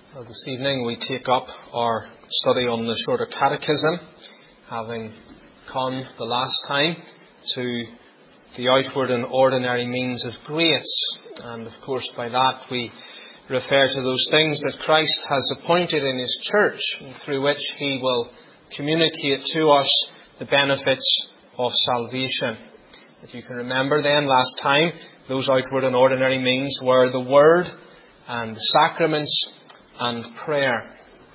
Well, this evening we take up our study on the Shorter Catechism, having come the last time to the outward and ordinary means of grace. And of course by that we refer to those things that Christ has appointed in His church, through which He will communicate to us the benefits of salvation. If you can remember then, last time, those outward and ordinary means were the Word and the sacraments and prayer.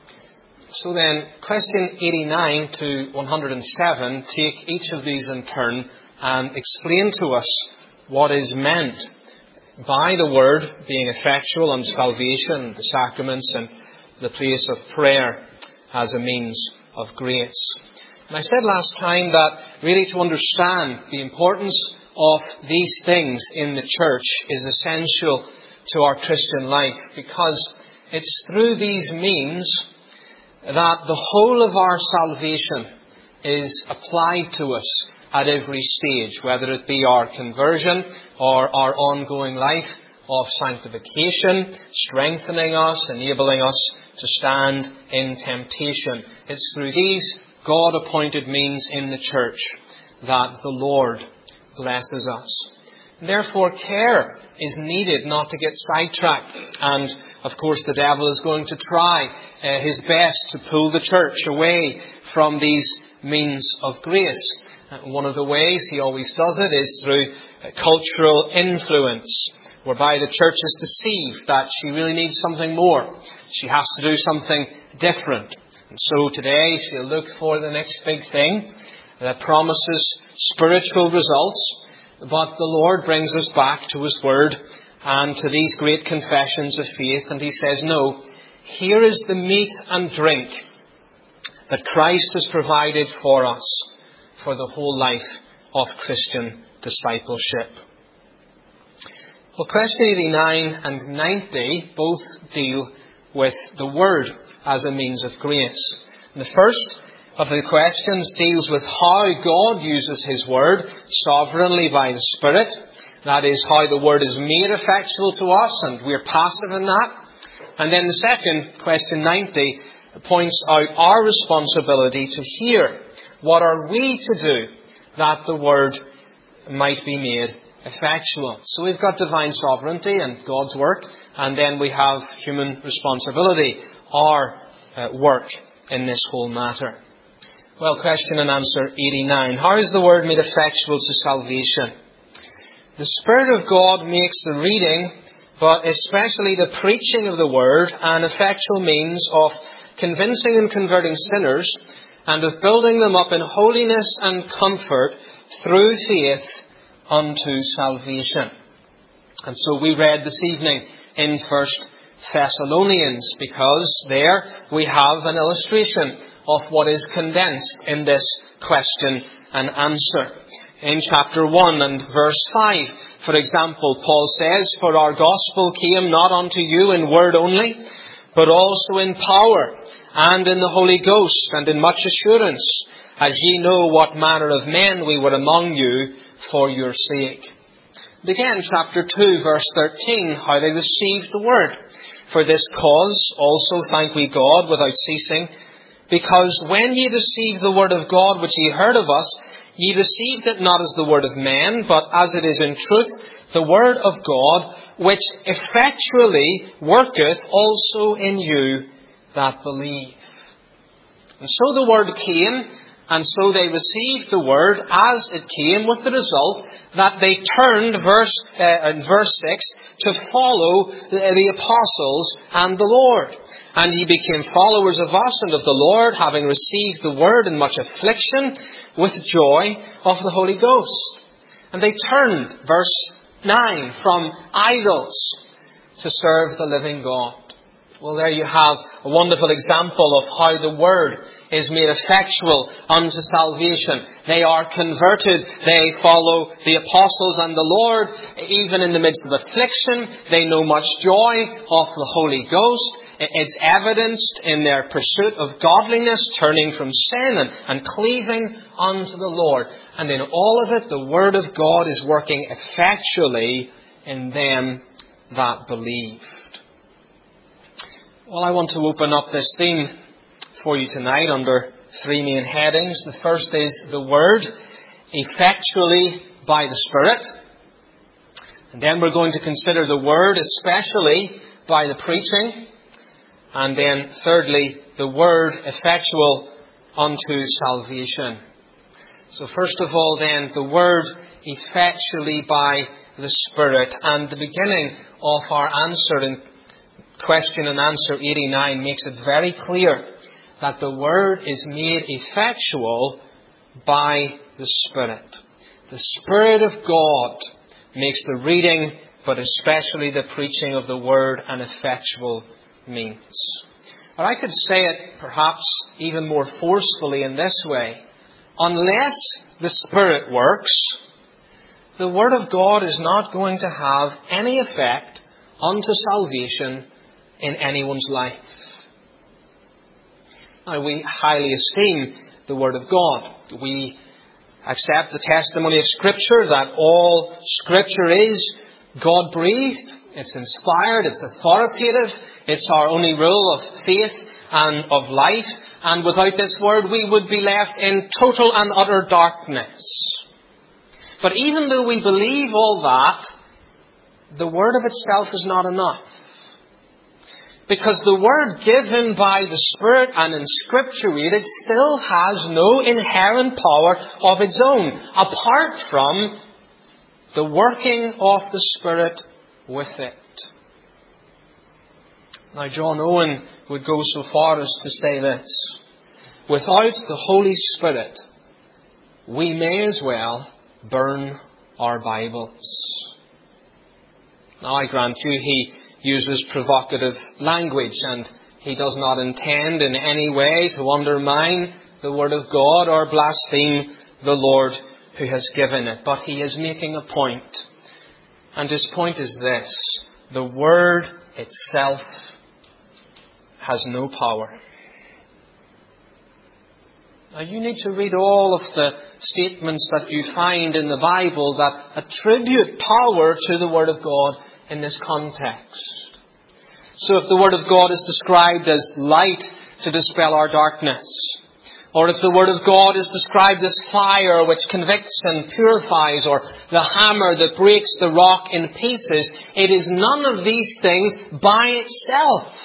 So then, question 89 to 107 take each of these in turn and explain to us what is meant by the Word being effectual unto salvation, the sacraments and the place of prayer as a means of grace. And I said last time that really to understand the importance of these things in the church is essential to our Christian life, because it's through these means that the whole of our salvation is applied to us at every stage, whether it be our conversion or our ongoing life of sanctification, strengthening us, enabling us to stand in temptation. It's through these God-appointed means in the church that the Lord blesses us. Therefore, care is needed not to get sidetracked. And, of course, the devil is going to try his best to pull the church away from these means of grace. One of the ways he always does it is through cultural influence, whereby the church is deceived that she really needs something more. She has to do something different. And so today she'll look for the next big thing that promises spiritual results. But the Lord brings us back to His Word and to these great confessions of faith. And He says, no, here is the meat and drink that Christ has provided for us for the whole life of Christian discipleship. Well, question 89 and 90 both deal with the Word as a means of grace. And the first of the questions deals with how God uses His Word sovereignly by the Spirit. That is, how the Word is made effectual to us and we're passive in that. And then the second, question 90, points out our responsibility to hear. What are we to do that the Word might be made effectual? So we've got divine sovereignty and God's work, and then we have human responsibility, our work in this whole matter. Well, question and answer 89. How is the Word made effectual to salvation? The Spirit of God makes the reading, but especially the preaching of the Word, an effectual means of convincing and converting sinners, and of building them up in holiness and comfort through faith unto salvation. And so we read this evening in 1 Thessalonians, because there we have an illustration of what is condensed in this question and answer. In chapter 1 and verse 5, for example, Paul says, for our gospel came not unto you in word only, but also in power, and in the Holy Ghost, and in much assurance, as ye know what manner of men we were among you for your sake. And again, chapter 2, verse 13, how they received the word. For this cause also thank we God without ceasing, because when ye received the word of God which ye heard of us, ye received it not as the word of men, but as it is in truth the word of God, which effectually worketh also in you that believe. And so the word came, and so they received the word as it came, with the result that they turned, in verse 6, to follow the apostles and the Lord. And ye became followers of us and of the Lord, having received the word in much affliction, with joy of the Holy Ghost. And they turned, verse 9, from idols to serve the living God. Well, there you have a wonderful example of how the Word is made effectual unto salvation. They are converted. They follow the apostles and the Lord. Even in the midst of affliction, they know much joy of the Holy Ghost. It's evidenced in their pursuit of godliness, turning from sin and cleaving unto the Lord. And in all of it, the Word of God is working effectually in them that believe. Well, I want to open up this theme for you tonight under three main headings. The first is the Word, effectually by the Spirit. And then we're going to consider the Word, especially by the preaching. And then thirdly, the Word, effectual unto salvation. So first of all then, the Word, effectually by the Spirit. And the beginning of our answer in question and answer 89 makes it very clear that the Word is made effectual by the Spirit. The Spirit of God makes the reading, but especially the preaching of the Word, an effectual means. Or I could say it perhaps even more forcefully in this way. Unless the Spirit works, the Word of God is not going to have any effect unto salvation in anyone's life. Now, we highly esteem the Word of God. We accept the testimony of Scripture that all Scripture is God-breathed. It's inspired. It's authoritative. It's our only rule of faith and of life. And without this Word, we would be left in total and utter darkness. But even though we believe all that, the Word of itself is not enough. Because the Word given by the Spirit and inscripturated still has no inherent power of its own, apart from the working of the Spirit with it. Now, John Owen would go so far as to say this: without the Holy Spirit, we may as well burn our Bibles. Now, I grant you, he uses provocative language, and he does not intend in any way to undermine the Word of God or blaspheme the Lord who has given it. But he is making a point. And his point is this: the Word itself has no power. Now, you need to read all of the statements that you find in the Bible that attribute power to the Word of God in this context. So if the Word of God is described as light to dispel our darkness, or if the Word of God is described as fire which convicts and purifies, or the hammer that breaks the rock in pieces, it is none of these things by itself.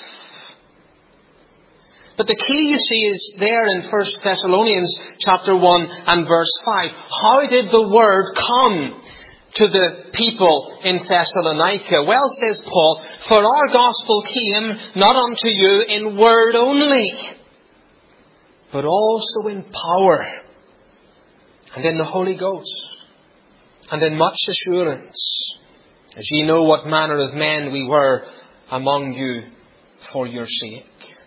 But the key, you see, is there in 1 Thessalonians chapter 1 and verse 5. How did the Word come to the people in Thessalonica? Well, says Paul, for our gospel came not unto you in word only, but also in power, and in the Holy Ghost, and in much assurance, as ye know what manner of men we were among you for your sake.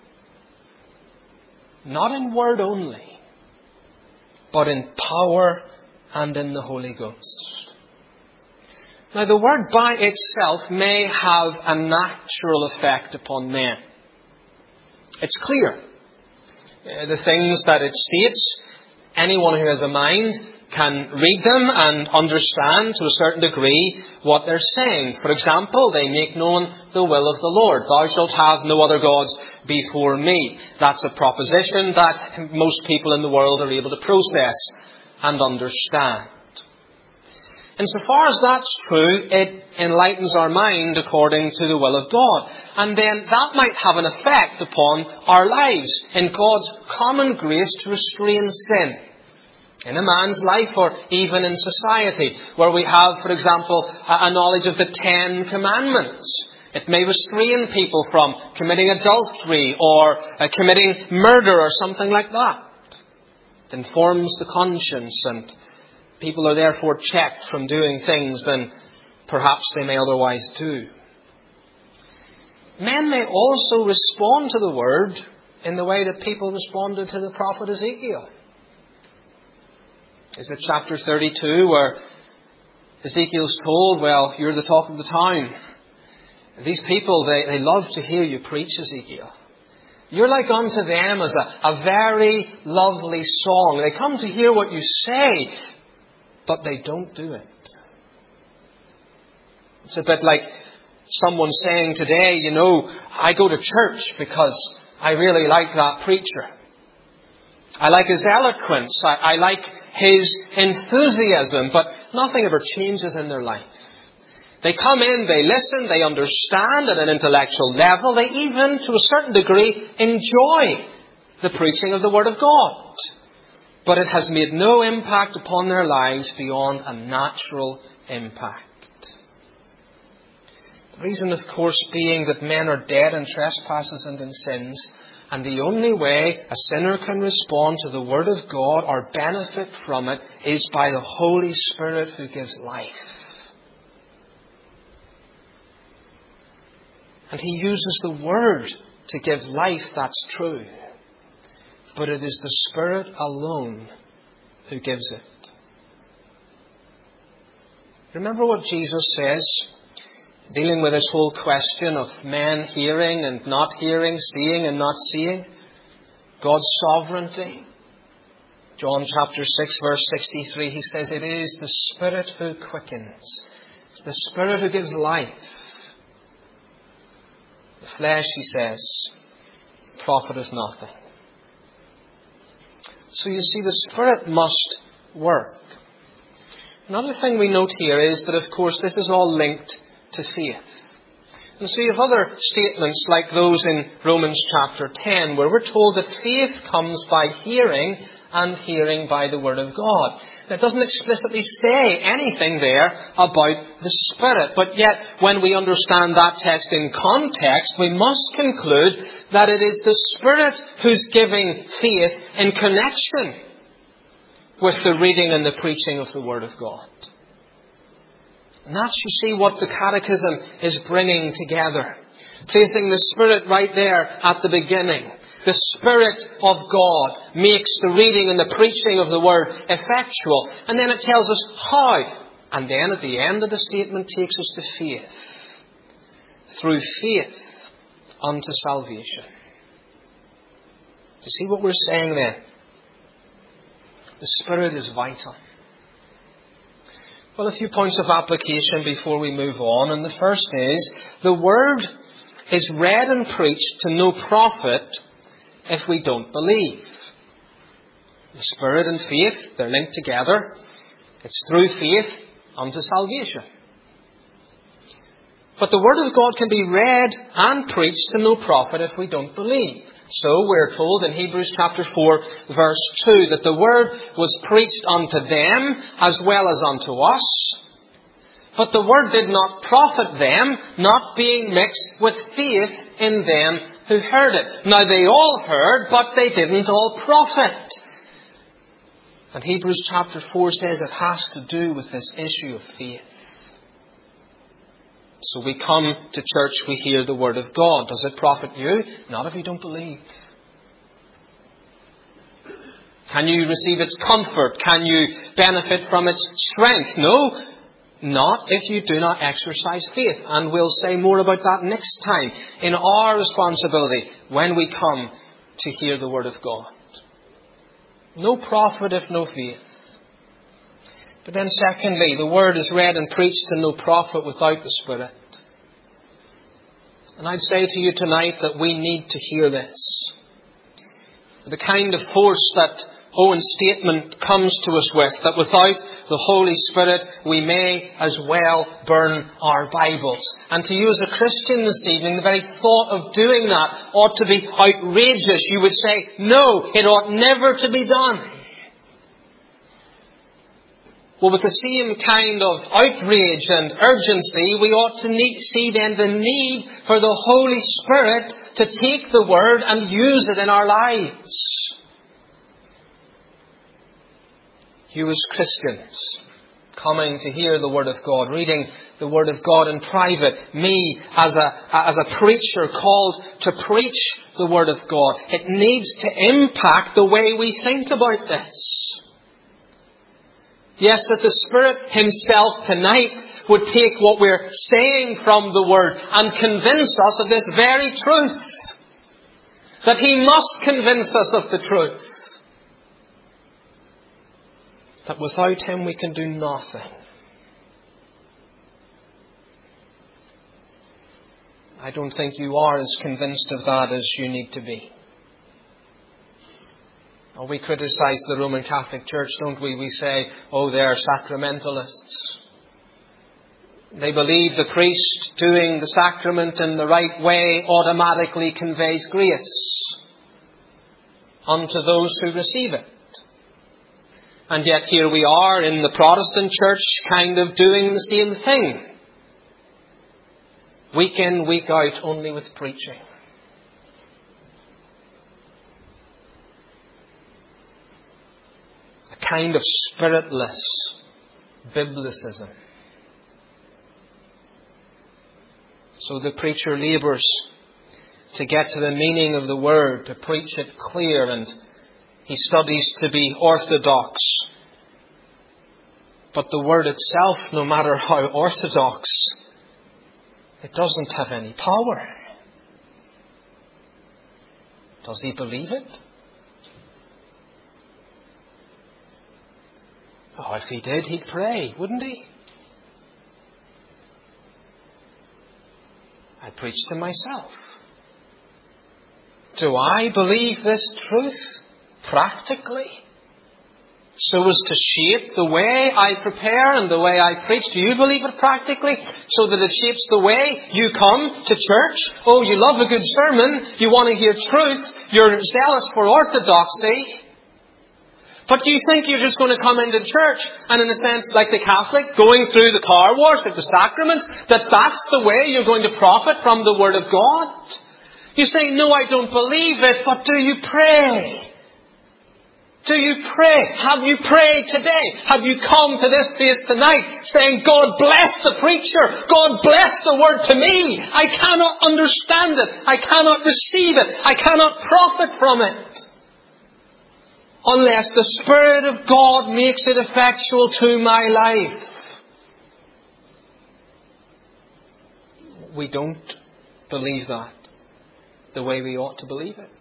Not in word only, but in power and in the Holy Ghost. Now, the Word by itself may have a natural effect upon men. It's clear. The things that it states, anyone who has a mind can read them and understand to a certain degree what they're saying. For example, they make known the will of the Lord. Thou shalt have no other gods before me. That's a proposition that most people in the world are able to process and understand. Insofar as that's true, it enlightens our mind according to the will of God. And then that might have an effect upon our lives in God's common grace to restrain sin. In a man's life, or even in society, where we have, for example, a knowledge of the 10 Commandments. It may restrain people from committing adultery or committing murder or something like that. It informs the conscience, and people are therefore checked from doing things than perhaps they may otherwise do. Men may also respond to the Word in the way that people responded to the prophet Ezekiel. Is it chapter 32 where Ezekiel's told, well, you're the talk of the town. These people, they love to hear you preach, Ezekiel. You're like unto them as a very lovely song. They come to hear what you say, but they don't do it. It's a bit like someone saying today, you know, I go to church because I really like that preacher. I like his eloquence. I like his enthusiasm, but nothing ever changes in their life. They come in, they listen, they understand at an intellectual level. They even, to a certain degree, enjoy the preaching of the Word of God. But it has made no impact upon their lives beyond a natural impact. The reason, of course, being that men are dead in trespasses and in sins, and the only way a sinner can respond to the Word of God or benefit from it is by the Holy Spirit who gives life. And He uses the Word to give life, that's true. But it is the Spirit alone who gives it. Remember what Jesus says, dealing with this whole question of men hearing and not hearing, seeing and not seeing, God's sovereignty. John chapter 6 verse 63, He says, it is the Spirit who quickens. It's the Spirit who gives life. The flesh, He says, profiteth nothing. So you see, the Spirit must work. Another thing we note here is that, of course, this is all linked to faith. And so you have other statements like those in Romans chapter 10, where we're told that faith comes by hearing, and hearing by the Word of God. It doesn't explicitly say anything there about the Spirit. But yet, when we understand that text in context, we must conclude that it is the Spirit who's giving faith in connection with the reading and the preaching of the Word of God. And that's, you see, what the Catechism is bringing together. Placing the Spirit right there at the beginning. The Spirit of God makes the reading and the preaching of the Word effectual. And then it tells us how. And then at the end of the statement takes us to faith. Through faith unto salvation. Do you see what we're saying then? The Spirit is vital. Well, a few points of application before we move on. And the first is, the Word is read and preached to no profit if we don't believe. The Spirit and faith, they're linked together. It's through faith unto salvation. But the Word of God can be read and preached to no profit if we don't believe. So we're told in Hebrews chapter 4 verse 2 that the Word was preached unto them as well as unto us. But the Word did not profit them, not being mixed with faith in them who heard it. Now they all heard, but they didn't all profit. And Hebrews chapter 4 says it has to do with this issue of faith. So we come to church, we hear the Word of God. Does it profit you? Not if you don't believe. Can you receive its comfort? Can you benefit from its strength? No, not if you do not exercise faith. And we'll say more about that next time in our responsibility when we come to hear the Word of God. No profit if no faith. But then secondly, the Word is read and preached to no profit without the Spirit. And I'd say to you tonight that we need to hear this. The kind of force that Owen's statement comes to us with, that without the Holy Spirit we may as well burn our Bibles. And to you as a Christian this evening, the very thought of doing that ought to be outrageous. You would say, no, it ought never to be done. Well, with the same kind of outrage and urgency, we ought to see then the need for the Holy Spirit to take the Word and use it in our lives. You as Christians, coming to hear the Word of God, reading the Word of God in private, me as a preacher called to preach the Word of God, it needs to impact the way we think about this. Yes, that the Spirit Himself tonight would take what we're saying from the Word and convince us of this very truth. That He must convince us of the truth. That without Him we can do nothing. I don't think you are as convinced of that as you need to be. Oh, we criticize the Roman Catholic Church, don't we? We say, oh, they're sacramentalists. They believe the priest doing the sacrament in the right way automatically conveys grace unto those who receive it. And yet here we are in the Protestant Church kind of doing the same thing. Week in, week out, only with preaching. A kind of spiritless biblicism. So the preacher labours to get to the meaning of the word, to preach it clear, and he studies to be orthodox. But the word itself, no matter how orthodox, it doesn't have any power. Does he believe it? Oh, if he did, he'd pray, wouldn't he? I preach to myself. Do I believe this truth practically, so as to shape the way I prepare and the way I preach? Do you believe it practically, so that it shapes the way you come to church? Oh, you love a good sermon. You want to hear truth. You're zealous for orthodoxy. But do you think you're just going to come into church and, in a sense, like the Catholic, going through the car wash of the sacraments, that's the way you're going to profit from the Word of God? You say, no, I don't believe it, but do you pray? Do you pray? Have you prayed today? Have you come to this place tonight saying, God bless the preacher. God bless the word to me. I cannot understand it. I cannot receive it. I cannot profit from it, unless the Spirit of God makes it effectual to my life. We don't believe that the way we ought to believe it.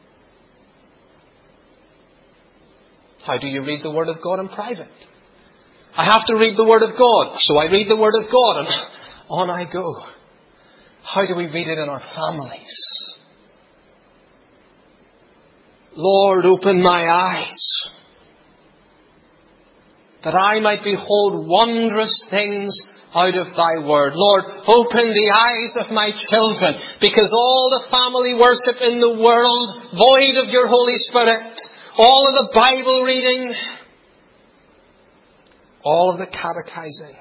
How do you read the Word of God in private? I have to read the Word of God, so I read the Word of God, and on I go. How do we read it in our families? Lord, open my eyes, that I might behold wondrous things out of thy word. Lord, open the eyes of my children, because all the family worship in the world, void of your Holy Spirit, all of the Bible reading, all of the catechizing,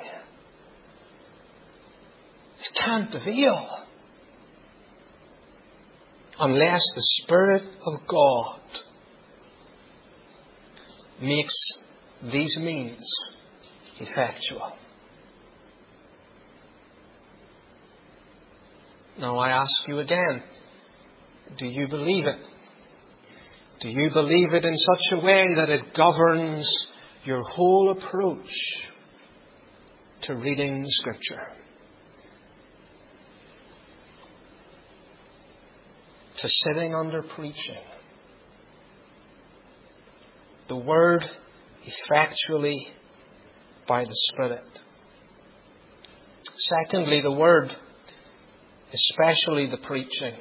it can't avail unless the Spirit of God makes these means effectual. Now I ask you again, do you believe it? Do you believe it in such a way that it governs your whole approach to reading the Scripture? To sitting under preaching. The Word effectually by the Spirit. Secondly, the Word, especially the preaching.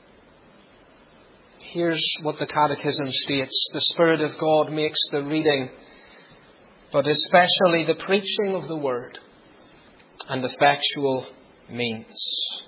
Here's what the Catechism states. The Spirit of God makes the reading, but especially the preaching of the Word, and effectual means.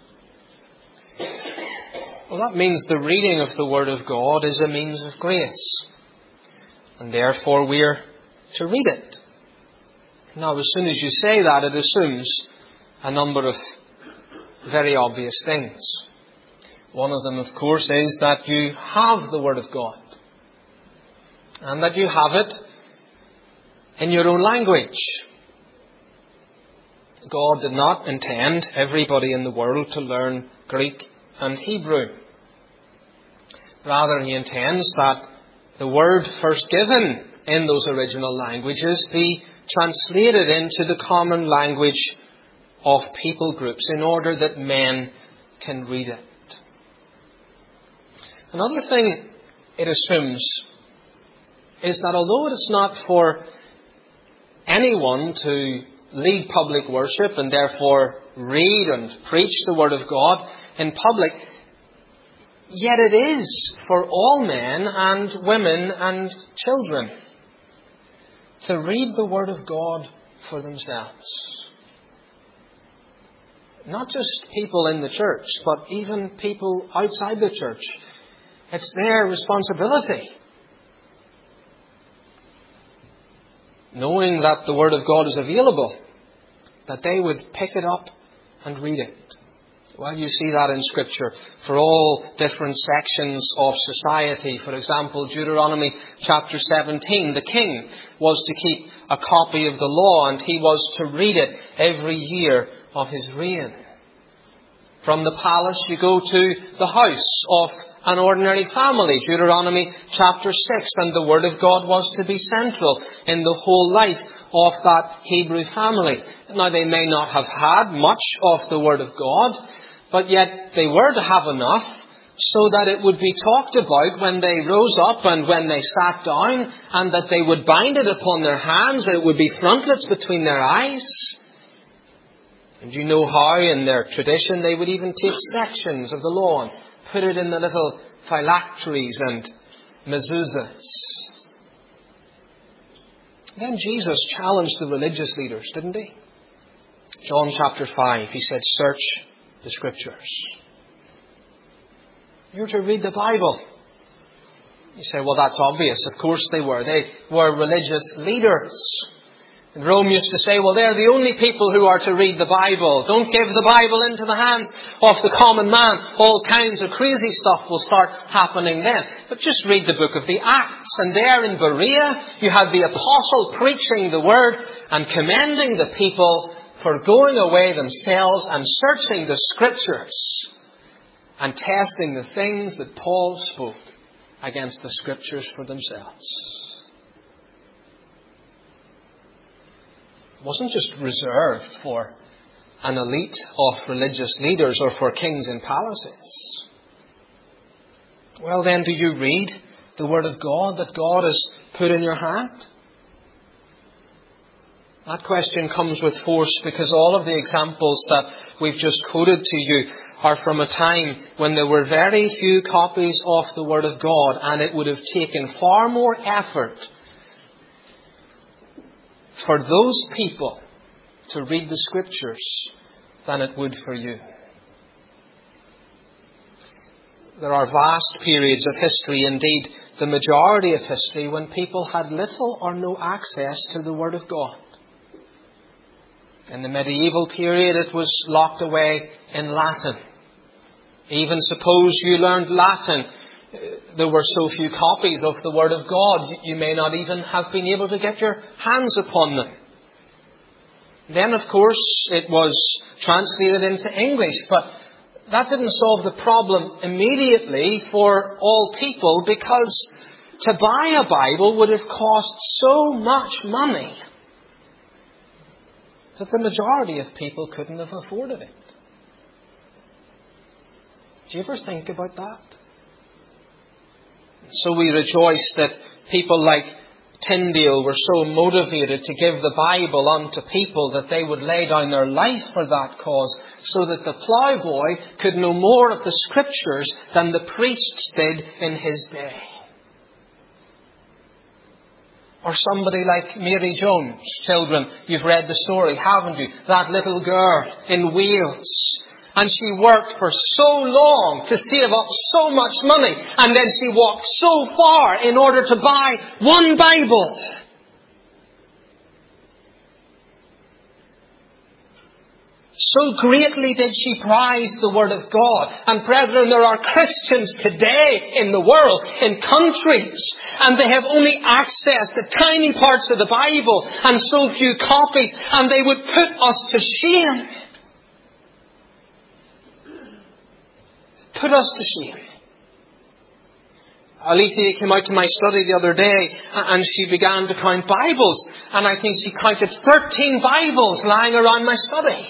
Well, that means the reading of the Word of God is a means of grace, and therefore we're to read it. Now, as soon as you say that, it assumes a number of very obvious things. One of them, of course, is that you have the Word of God, and that you have it in your own language. God did not intend everybody in the world to learn Greek and Hebrew. Rather, He intends that the Word first given in those original languages be translated into the common language of people groups in order that men can read it. Another thing it assumes is that although it is not for anyone to lead public worship and therefore read and preach the Word of God, in public. Yet it is for all men and women and children to read the Word of God for themselves. Not just people in the church, but even people outside the church. It's their responsibility. Knowing that the Word of God is available, that they would pick it up and read it. Well, you see that in Scripture for all different sections of society. For example, Deuteronomy chapter 17, the king was to keep a copy of the law and he was to read it every year of his reign. From the palace you go to the house of an ordinary family, Deuteronomy chapter 6, and the Word of God was to be central in the whole life of that Hebrew family. Now, they may not have had much of the Word of God, but yet they were to have enough so that it would be talked about when they rose up and when they sat down, and that they would bind it upon their hands, and it would be frontlets between their eyes. And you know how in their tradition they would even take sections of the law and put it in the little phylacteries and mezuzahs. Then Jesus challenged the religious leaders, didn't he? John chapter 5, he said, search the Scriptures. You're to read the Bible. You say, well, that's obvious. Of course they were. They were religious leaders. And Rome used to say, well, they're the only people who are to read the Bible. Don't give the Bible into the hands of the common man. All kinds of crazy stuff will start happening then. But just read the book of the Acts. And there in Berea, you have the apostle preaching the word and commending the people for going away themselves and searching the Scriptures and testing the things that Paul spoke against the Scriptures for themselves. It wasn't just reserved for an elite of religious leaders or for kings in palaces. Well then, do you read the Word of God that God has put in your hand? That question comes with force because all of the examples that we've just quoted to you are from a time when there were very few copies of the Word of God, and it would have taken far more effort for those people to read the Scriptures than it would for you. There are vast periods of history, indeed the majority of history, when people had little or no access to the Word of God. In the medieval period, it was locked away in Latin. Even suppose you learned Latin, there were so few copies of the Word of God, you may not even have been able to get your hands upon them. Then, of course, it was translated into English, but that didn't solve the problem immediately for all people, because to buy a Bible would have cost so much money that the majority of people couldn't have afforded it. Do you ever think about that? So we rejoice that people like Tyndale were so motivated to give the Bible unto people that they would lay down their life for that cause, so that the ploughboy could know more of the Scriptures than the priests did in his day. Or somebody like Mary Jones. Children, you've read the story, haven't you? That little girl in Wales. And she worked for so long to save up so much money. And then she walked so far in order to buy one Bible. So greatly did she prize the Word of God. And brethren, there are Christians today in the world, in countries, and they have only access to tiny parts of the Bible and so few copies, and they would put us to shame. Put us to shame. Alethea came out to my study the other day and she began to count Bibles. And I think she counted 13 Bibles lying around my study.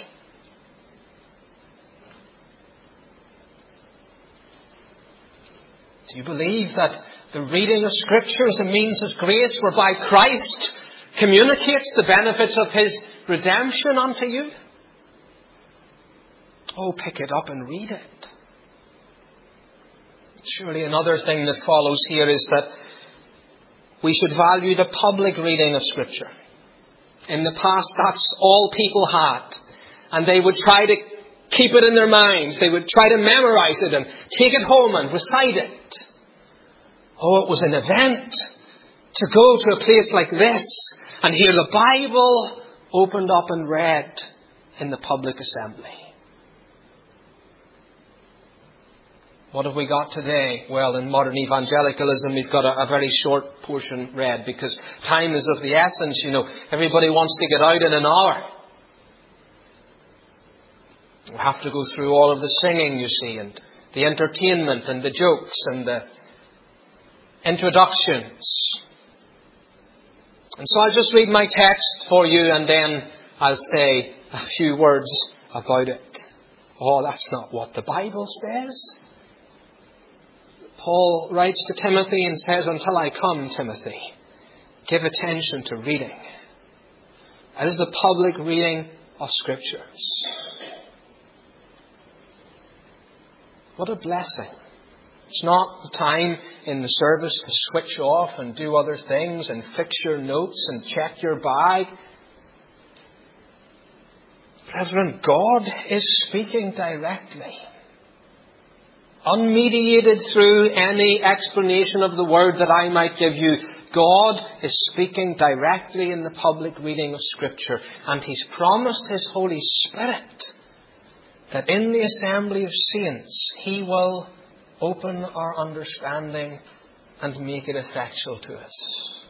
Do you believe that the reading of Scripture is a means of grace whereby Christ communicates the benefits of His redemption unto you? Oh, pick it up and read it. Surely another thing that follows here is that we should value the public reading of Scripture. In the past, that's all people had. And they would try to keep it in their minds. They would try to memorize it and take it home and recite it. Oh, it was an event to go to a place like this and hear the Bible opened up and read in the public assembly. What have we got today? Well, in modern evangelicalism, we've got a very short portion read because time is of the essence. Everybody wants to get out in an hour. We have to go through all of the singing, you see, and the entertainment and the jokes and the introductions. And so I'll just read my text for you and then I'll say a few words about it. Oh, that's not what the Bible says. Paul writes to Timothy and says, until I come, Timothy, give attention to reading. That is the public reading of Scriptures. What a blessing. It's not the time in the service to switch off and do other things and fix your notes and check your bag. Brethren, God is speaking directly. Unmediated through any explanation of the Word that I might give you, God is speaking directly in the public reading of Scripture. And He's promised His Holy Spirit that in the assembly of saints He will open our understanding and make it effectual to us.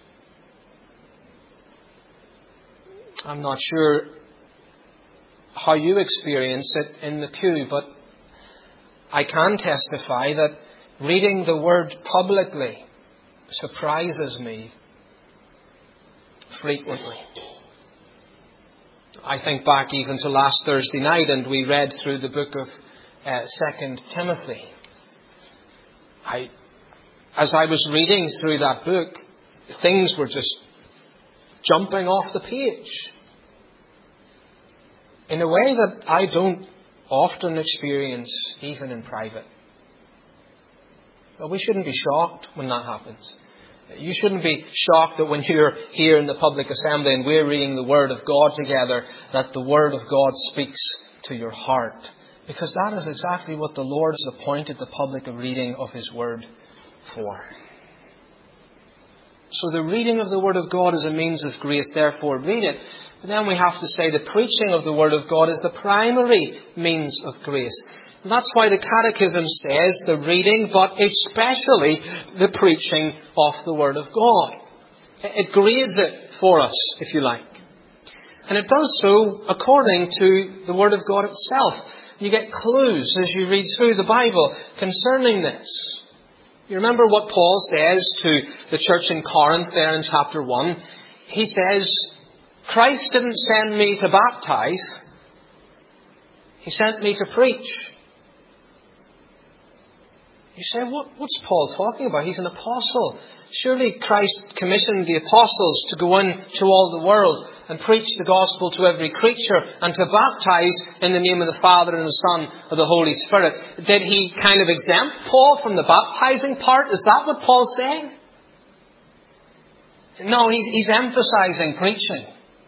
I'm not sure how you experience it in the pew, but I can testify that reading the Word publicly surprises me frequently. I think back even to last Thursday night and we read through the book of 2 Timothy. As I was reading through that book, things were just jumping off the page in a way that I don't often experience even in private. But we shouldn't be shocked when that happens. You shouldn't be shocked that when you're here in the public assembly and we're reading the Word of God together, that the Word of God speaks to your heart. Because that is exactly what the Lord has appointed the public reading of His Word for. So the reading of the Word of God is a means of grace, therefore read it. But then we have to say the preaching of the Word of God is the primary means of grace. And that's why the Catechism says the reading, but especially the preaching of the Word of God. It grades it for us, if you like. And it does so according to the Word of God itself. You get clues as you read through the Bible concerning this. You remember what Paul says to the church in Corinth there in chapter 1. He says, Christ didn't send me to baptize. He sent me to preach. You say, what's Paul talking about? He's an apostle. Surely Christ commissioned the apostles to go into all the world and preach the gospel to every creature and to baptize in the name of the Father and the Son and the Holy Spirit. Did He kind of exempt Paul from the baptizing part? Is that what Paul's saying? No, he's emphasizing preaching.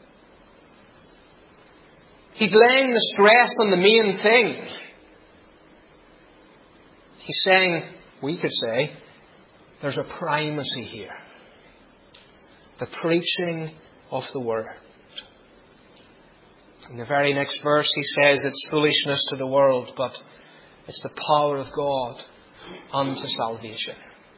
He's laying the stress on the main thing. He's saying, we could say, there's a primacy here. The preaching of the Word. In the very next verse he says it's foolishness to the world, but it's the power of God unto salvation.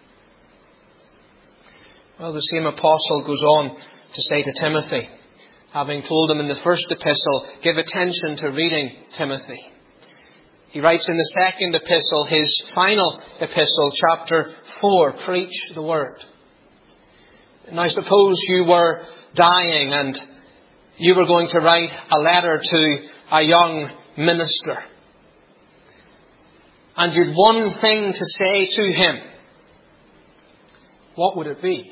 Well, the same apostle goes on to say to Timothy, having told him in the first epistle, give attention to reading, Timothy. He writes in the second epistle, his final epistle, chapter 4, preach the Word. Now suppose you were dying and you were going to write a letter to a young minister. And you'd one thing to say to him. What would it be?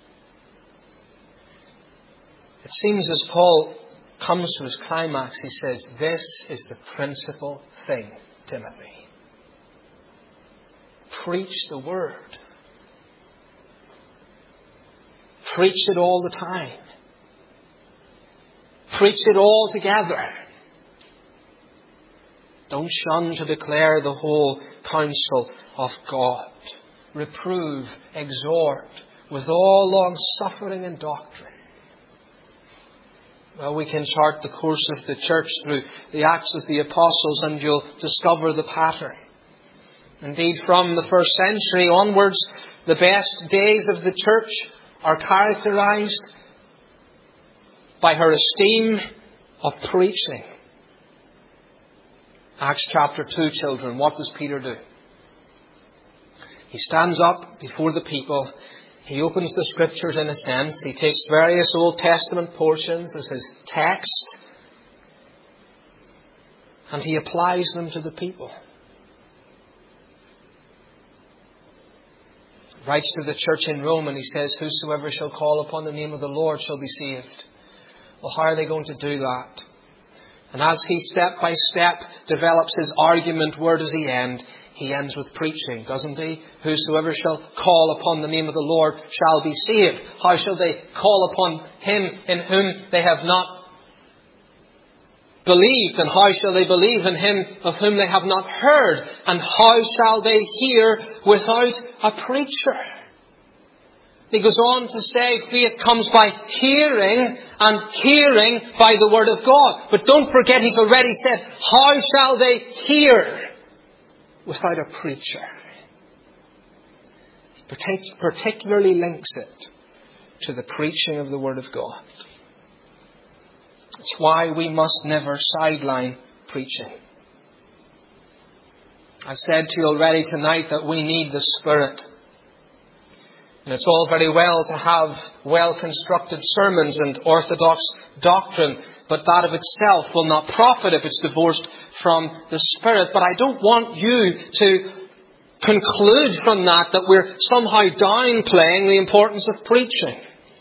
It seems as Paul comes to his climax, he says, this is the principal thing, Timothy. Preach the Word. Preach it all the time. Preach it all together. Don't shun to declare the whole counsel of God. Reprove, exhort, with all long-suffering and doctrine. Well, we can chart the course of the church through the Acts of the Apostles, and you'll discover the pattern. Indeed, from the first century onwards, the best days of the church are characterized by her esteem of preaching. Acts chapter 2, children, what does Peter do? He stands up before the people. He opens the Scriptures in a sense. He takes various Old Testament portions as his text, and he applies them to the people. He writes to the church in Rome and he says, "Whosoever shall call upon the name of the Lord shall be saved." Well, how are they going to do that? And as he step by step develops his argument, where does he end? He ends with preaching, doesn't he? Whosoever shall call upon the name of the Lord shall be saved. How shall they call upon Him in whom they have not believed? And how shall they believe in Him of whom they have not heard? And how shall they hear without a preacher? He goes on to say, faith comes by hearing, and hearing by the Word of God. But don't forget, he's already said, how shall they hear without a preacher? He particularly links it to the preaching of the Word of God. It's why we must never sideline preaching. I've said to you already tonight that we need the Spirit. And it's all very well to have well-constructed sermons and orthodox doctrine, but that of itself will not profit if it's divorced from the Spirit. But I don't want you to conclude from that we're somehow downplaying the importance of preaching.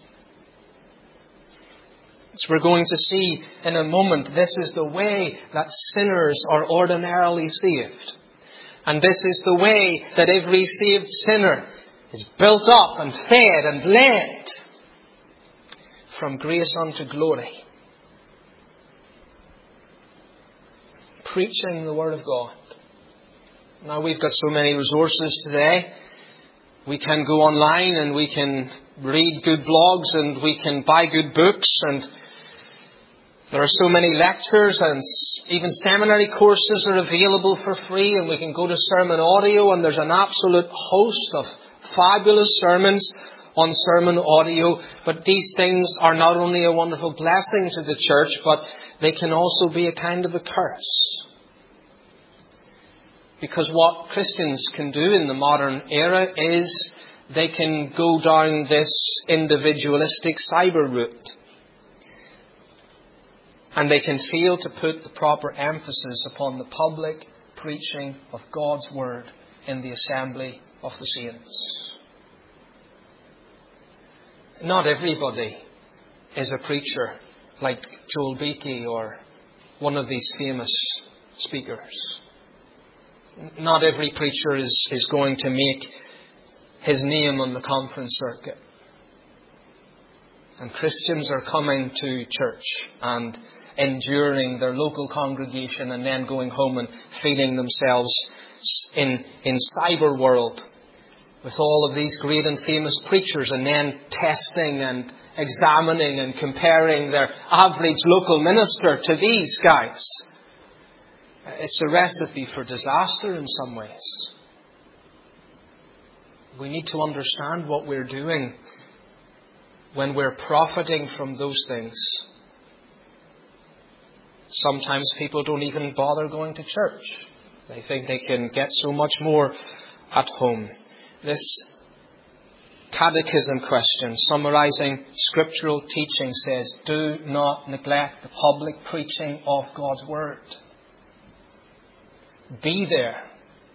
As we're going to see in a moment, this is the way that sinners are ordinarily saved. And this is the way that every saved sinner is built up and fed and led from grace unto glory. Preaching the Word of God. Now, we've got so many resources today. We can go online and we can read good blogs and we can buy good books, and there are so many lectures and even seminary courses are available for free, and we can go to Sermon Audio, and there's an absolute host of fabulous sermons on Sermon Audio. But these things are not only a wonderful blessing to the church, but they can also be a kind of a curse. Because what Christians can do in the modern era is they can go down this individualistic cyber route. And they can fail to put the proper emphasis upon the public preaching of God's Word in the assembly of the saints. Not everybody is a preacher like Joel Beakey or one of these famous speakers. Not every preacher is going to make his name on the conference circuit. And Christians are coming to church and enduring their local congregation and then going home and feeding themselves in cyber world with all of these great and famous preachers, and then testing and examining and comparing their average local minister to these guys. It's a recipe for disaster in some ways. We need to understand what we're doing when we're profiting from those things. Sometimes people don't even bother going to church. They think they can get so much more at home. This catechism question, summarizing scriptural teaching, says, do not neglect the public preaching of God's Word. Be there.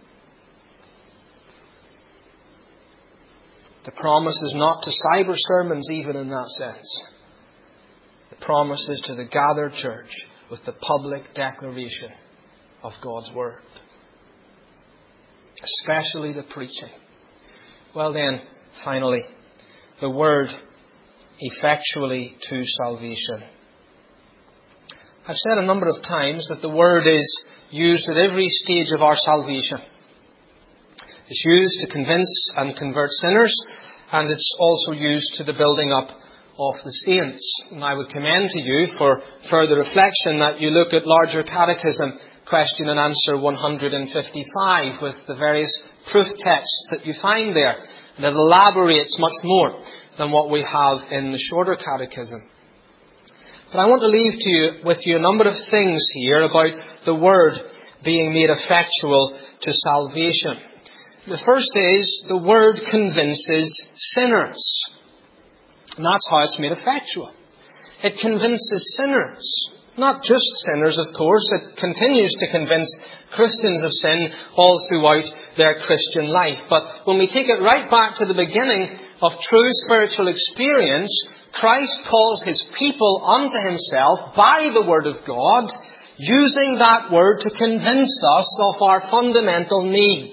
The promise is not to cyber sermons even in that sense. The promise is to the gathered church with the public declaration of God's Word. especially the preaching. Well then, finally, the word effectually to salvation. I've said a number of times that the word is used at every stage of our salvation. It's used to convince and convert sinners, and it's also used to the building up of the saints. And I would commend to you for further reflection that you look at Larger Catechism, question and answer 155, with the various proof texts that you find there. And it elaborates much more than what we have in the Shorter Catechism. But I want to leave with you a number of things here about the word being made effectual to salvation. The first is the word convinces sinners. And that's how it's made effectual. It convinces sinners. Not just sinners, of course. It continues to convince Christians of sin all throughout their Christian life. But when we take it right back to the beginning of true spiritual experience, Christ calls his people unto himself by the word of God, using that word to convince us of our fundamental need.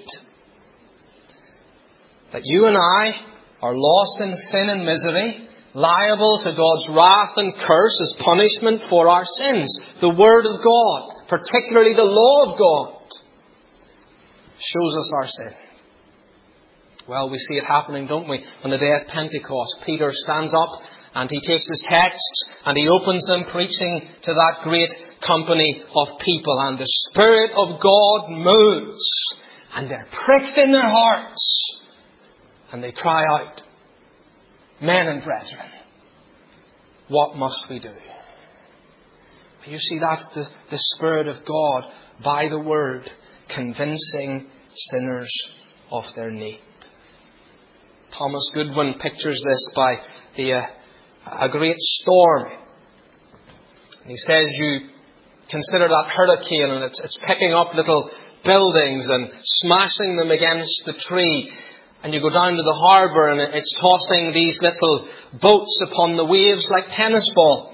That you and I are lost in sin and misery, liable to God's wrath and curse as punishment for our sins. The Word of God, particularly the law of God, shows us our sin. Well, we see it happening, don't we? On the day of Pentecost, Peter stands up and he takes his texts and he opens them preaching to that great company of people. And the Spirit of God moves and they're pricked in their hearts. And they cry out, men and brethren, what must we do? You see, that's the Spirit of God by the Word convincing sinners of their need. Thomas Goodwin pictures this by a great storm. He says you consider that hurricane and it's picking up little buildings and smashing them against the tree. And you go down to the harbour and it's tossing these little boats upon the waves like tennis balls.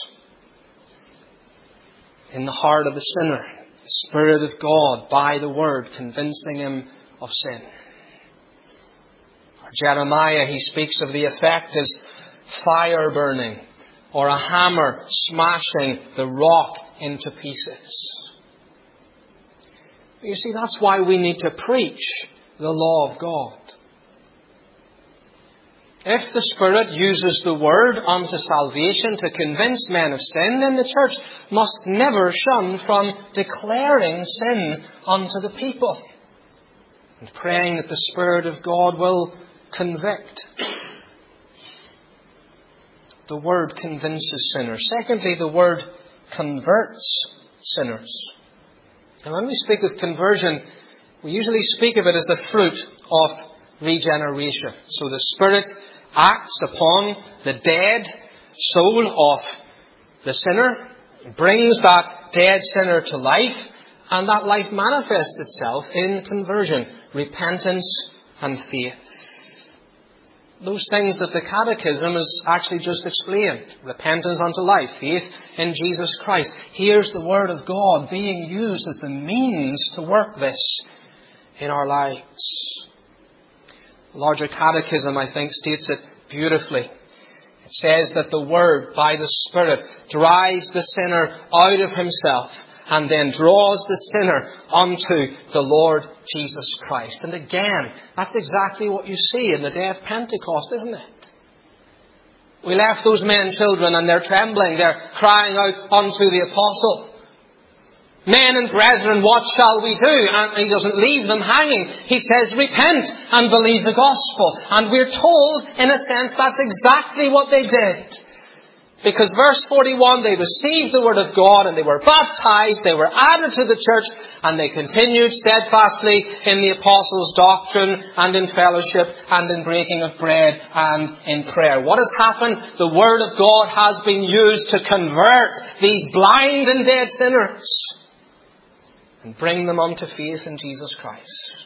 In the heart of the sinner, the Spirit of God, by the Word, convincing him of sin. Or Jeremiah, he speaks of the effect as fire burning or a hammer smashing the rock into pieces. You see, that's why we need to preach the law of God. If the Spirit uses the Word unto salvation to convince men of sin, then the church must never shun from declaring sin unto the people and praying that the Spirit of God will convict. The Word convinces sinners. Secondly, the Word converts sinners. And when we speak of conversion, we usually speak of it as the fruit of regeneration. So the Spirit acts upon the dead soul of the sinner, brings that dead sinner to life, and that life manifests itself in conversion, repentance and faith. Those things that the Catechism has actually just explained. Repentance unto life, faith in Jesus Christ. Here's the Word of God being used as the means to work this in our lives. The Larger Catechism, I think, states it beautifully. It says that the Word, by the Spirit, drives the sinner out of himself and then draws the sinner unto the Lord Jesus Christ. And again, that's exactly what you see in the day of Pentecost, isn't it? We left those men and children and they're trembling. They're crying out unto the apostle. Men and brethren, what shall we do? And he doesn't leave them hanging. He says, repent and believe the gospel. And we're told, in a sense, that's exactly what they did. Because verse 41, they received the word of God and they were baptized, they were added to the church, and they continued steadfastly in the apostles' doctrine and in fellowship and in breaking of bread and in prayer. What has happened? The word of God has been used to convert these blind and dead sinners and bring them unto faith in Jesus Christ.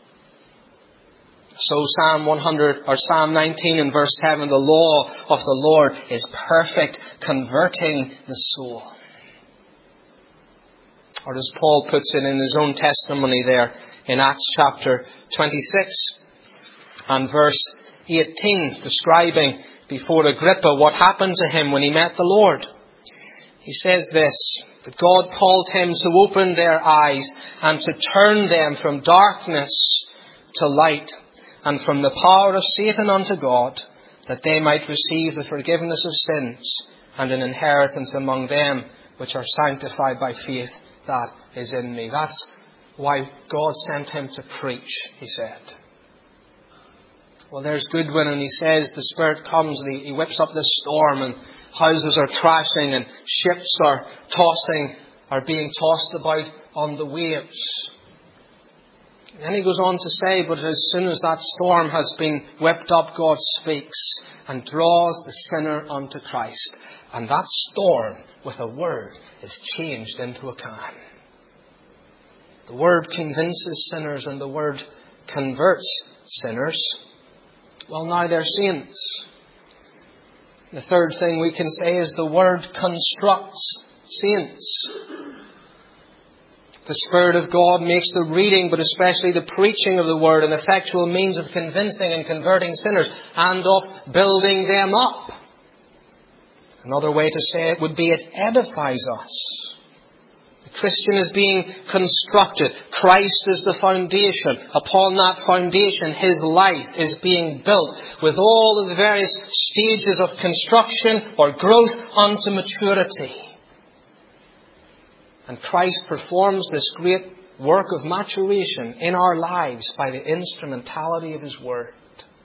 So Psalm 19 and verse 7, the law of the Lord is perfect, converting the soul. Or as Paul puts it in his own testimony there in Acts chapter 26 and verse 18, describing before Agrippa what happened to him when he met the Lord. He says this, that God called him to open their eyes and to turn them from darkness to light and from the power of Satan unto God, that they might receive the forgiveness of sins and an inheritance among them which are sanctified by faith that is in me. That's why God sent him to preach, he said. Well, there's Goodwin, and he says the Spirit comes and he whips up this storm, and houses are crashing and ships are being tossed about on the waves. And then he goes on to say, but as soon as that storm has been whipped up, God speaks and draws the sinner unto Christ. And that storm, with a word, is changed into a calm. The word convinces sinners and the word converts sinners. Well, now they're saints. The third thing we can say is the word constructs saints. The Spirit of God makes the reading, but especially the preaching of the Word, an effectual means of convincing and converting sinners and of building them up. Another way to say it would be it edifies us. The Christian is being constructed. Christ is the foundation. Upon that foundation, his life is being built with all of the various stages of construction or growth unto maturity. And Christ performs this great work of maturation in our lives by the instrumentality of his Word.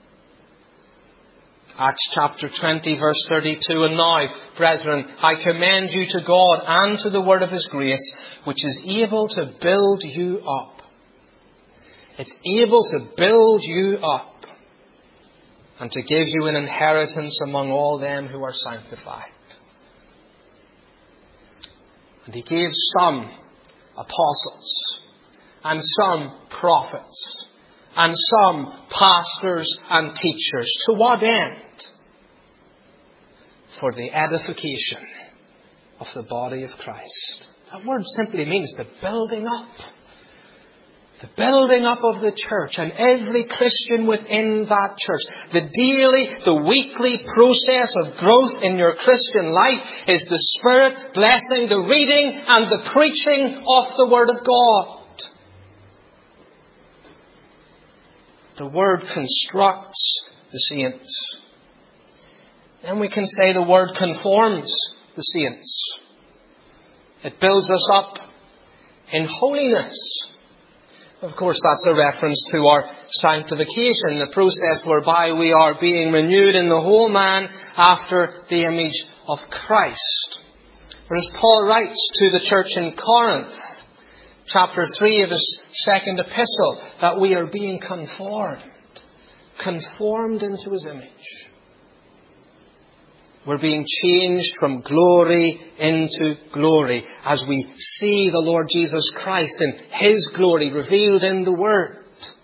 Acts chapter 20 verse 32, and now, brethren, I commend you to God and to the word of his grace, which is able to build you up. It's able to build you up and to give you an inheritance among all them who are sanctified. And he gave some apostles, and some prophets, and some pastors and teachers. To what end? For the edification of the body of Christ. That word simply means the building up. The building up of the church and every Christian within that church. The daily, the weekly process of growth in your Christian life is the Spirit blessing the reading and the preaching of the Word of God. The Word constructs the saints. Then we can say the Word conforms the saints. It builds us up in holiness. Of course, that's a reference to our sanctification, the process whereby we are being renewed in the whole man after the image of Christ. Or as Paul writes to the church in Corinth, chapter 3 of his second epistle, that we are being conformed into his image. We're being changed from glory into glory as we see the Lord Jesus Christ in his glory revealed in the Word.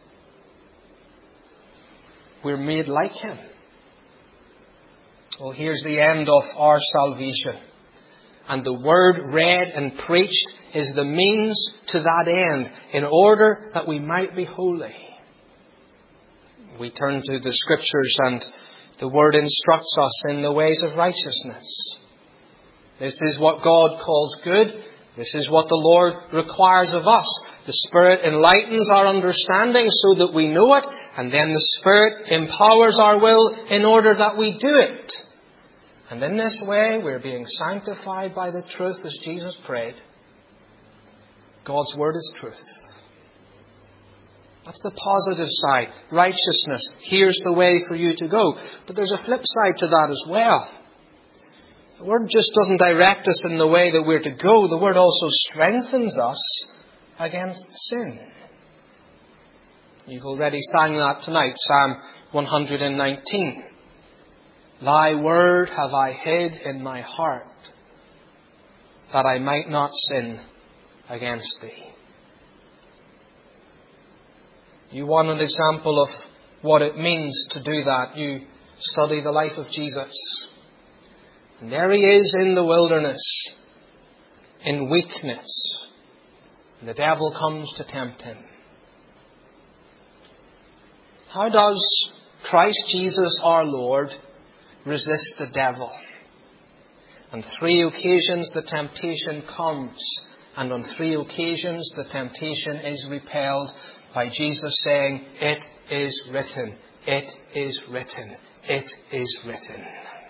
We're made like him. Well, here's the end of our salvation. And the Word read and preached is the means to that end in order that we might be holy. We turn to the Scriptures and the Word instructs us in the ways of righteousness. This is what God calls good. This is what the Lord requires of us. The Spirit enlightens our understanding so that we know it, and then the Spirit empowers our will in order that we do it. And in this way, we're being sanctified by the truth as Jesus prayed. God's Word is truth. That's the positive side. Righteousness. Here's the way for you to go. But there's a flip side to that as well. The Word just doesn't direct us in the way that we're to go. The Word also strengthens us against sin. You've already sang that tonight, Psalm 119. Thy word have I hid in my heart, that I might not sin against thee. You want an example of what it means to do that. You study the life of Jesus. And there he is in the wilderness, in weakness. And the devil comes to tempt him. How does Christ Jesus our Lord resist the devil? On 3 occasions the temptation comes, and on 3 occasions the temptation is repelled by Jesus saying, "It is written, it is written, it is written."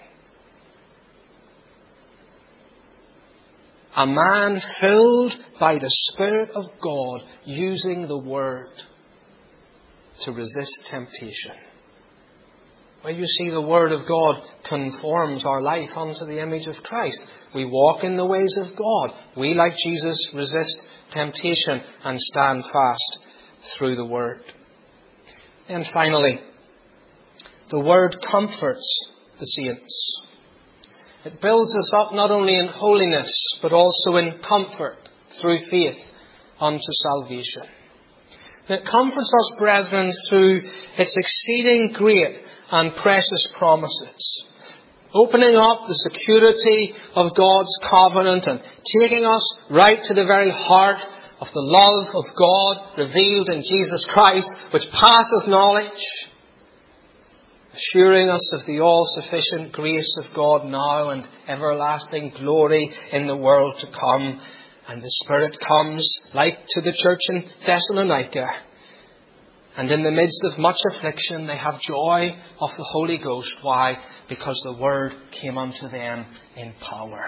A man filled by the Spirit of God using the Word to resist temptation. Well, you see, the Word of God conforms our life unto the image of Christ. We walk in the ways of God. We, like Jesus, resist temptation and stand fast through the Word. And finally, the Word comforts the saints. It builds us up not only in holiness, but also in comfort through faith unto salvation. It comforts us, brethren, through its exceeding great and precious promises, opening up the security of God's covenant and taking us right to the very heart of the love of God revealed in Jesus Christ, which passeth knowledge, assuring us of the all-sufficient grace of God now and everlasting glory in the world to come. And the Spirit comes, like to the church in Thessalonica, and in the midst of much affliction they have joy of the Holy Ghost. Why? Because the Word came unto them in power.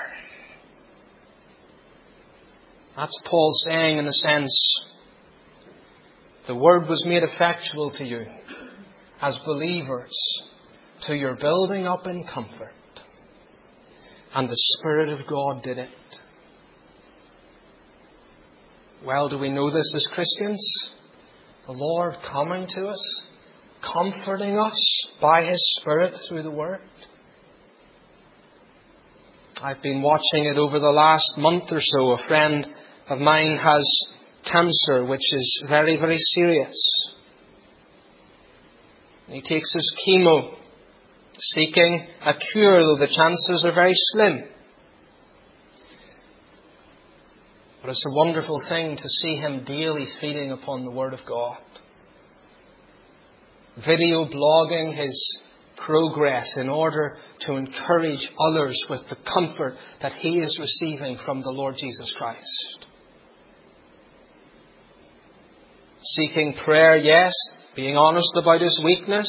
That's Paul saying, in a sense, the Word was made effectual to you as believers, to your building up in comfort. And the Spirit of God did it. Well, do we know this as Christians? The Lord coming to us, comforting us by His Spirit through the Word. I've been watching it over the last month or so. A friend of mine has cancer, which is very, very serious. He takes his chemo, seeking a cure, though the chances are very slim. But it's a wonderful thing to see him daily feeding upon the Word of God. Video blogging his progress in order to encourage others with the comfort that he is receiving from the Lord Jesus Christ. Seeking prayer, yes, being honest about his weakness,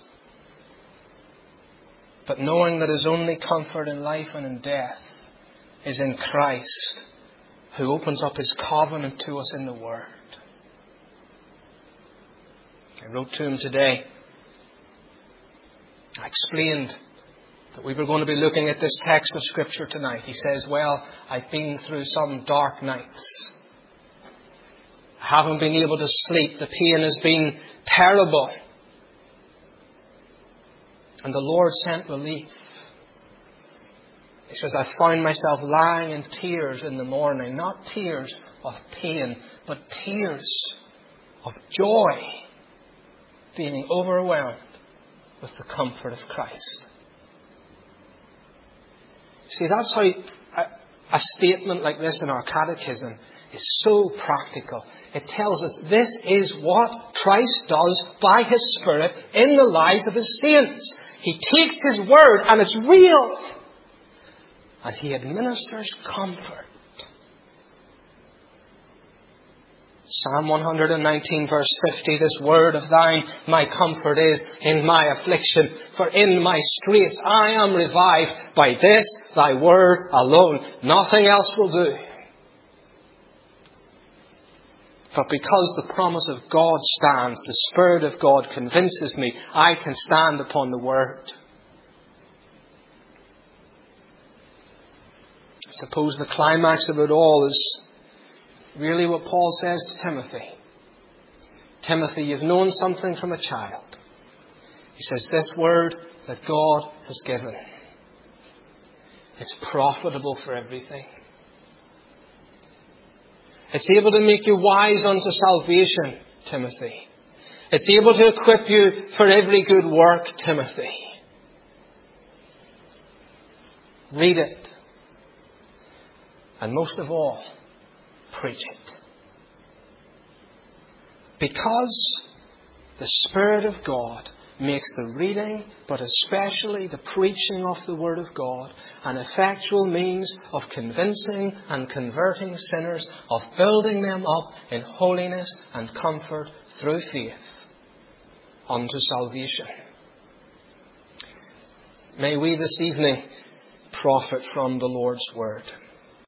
but knowing that his only comfort in life and in death is in Christ, who opens up His covenant to us in the Word. I wrote to him today. I explained that we were going to be looking at this text of Scripture tonight. He says, "Well, I've been through some dark nights. I haven't been able to sleep. The pain has been terrible. And the Lord sent relief." He says, "I found myself lying in tears in the morning. Not tears of pain, but tears of joy, being overwhelmed with the comfort of Christ." See, that's how a statement like this in our catechism is so practical. It tells us this is what Christ does by His Spirit in the lives of His saints. He takes His Word, and it's real, and He administers comfort. Psalm 119 verse 50, "This word of thine, my comfort is in my affliction. For in my straits I am revived. By this thy word alone. Nothing else will do." But because the promise of God stands, the Spirit of God convinces me I can stand upon the Word. I suppose the climax of it all is really what Paul says to Timothy. "Timothy, you've known something from a child." He says, "This word that God has given, it's profitable for everything. It's able to make you wise unto salvation, Timothy. It's able to equip you for every good work, Timothy. Read it. And most of all, preach it. Because the Spirit of God makes the reading, but especially the preaching of the Word of God, an effectual means of convincing and converting sinners, of building them up in holiness and comfort through faith unto salvation. May we this evening profit from the Lord's Word.